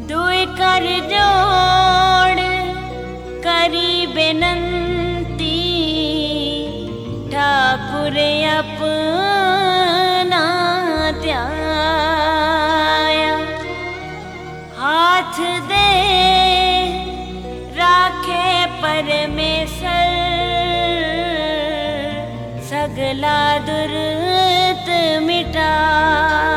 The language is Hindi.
दुई कर जोड़ करी बेनंती, ठाकुर अपना त्याया। हाथ दे राखे परमेश्वर, सगला दुर्त मिटा